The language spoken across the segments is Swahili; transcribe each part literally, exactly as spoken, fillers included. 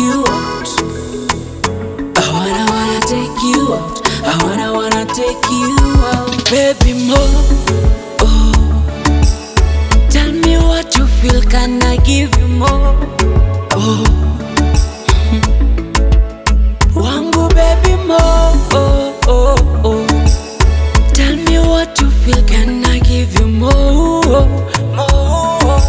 you out. I wanna wanna take you out. I wanna wanna take you out, baby more. Oh, tell me what you feel, can I give you more? Oh, wangu baby more. Oh, oh, oh, tell me what you feel, can I give you more? More.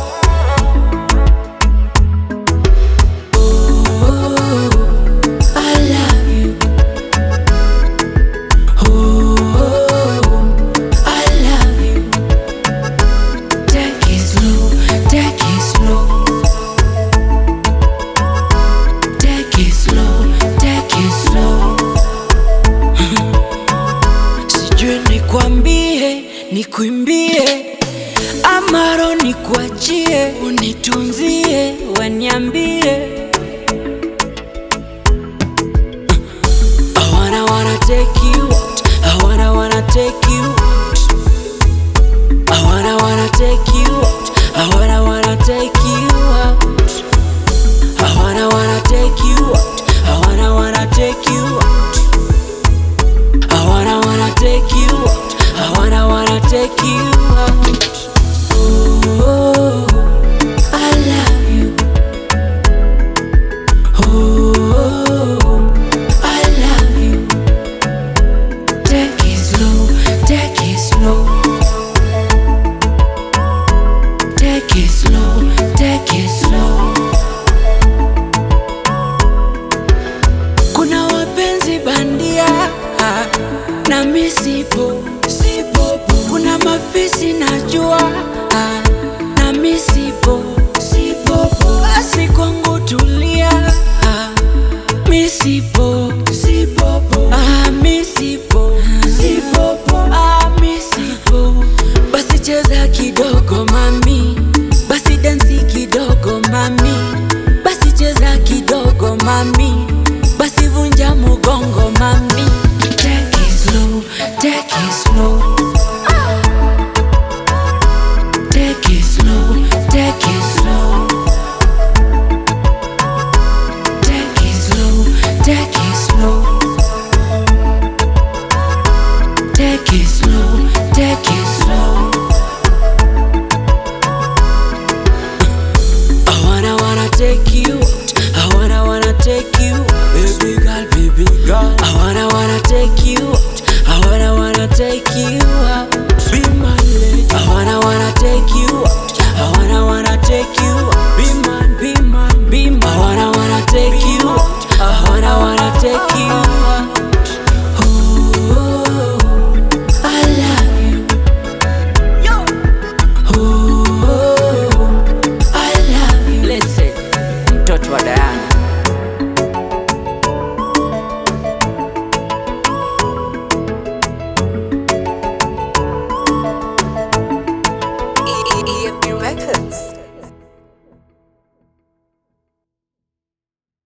Nikwambie, nikuimbie, amaro nikuachie, unitunzie, waniambie. I wanna wanna take you out. I wanna wanna take you out. I wanna wanna take you out. I wanna wanna take you out. I wanna wanna take you out. I wanna wanna take you out. I wanna wanna take you out. I wanna wanna take you out. Oh, I love you. Oh, I love you. Take it slow, take it slow. Take it slow, take it slow. Kuna wapenzi bandia na mimi sipo, sipo. Kuna mafisi najua na mimi sipo, sipo. Basi kwangu tulia, mimi sipo, sipo. Ah, mimi sipo, sipo. Ah, mimi sipo. Basi cheza kidogo mami, basi dansi kidogo mami, basi cheza kidogo mami, basi vunja mugongo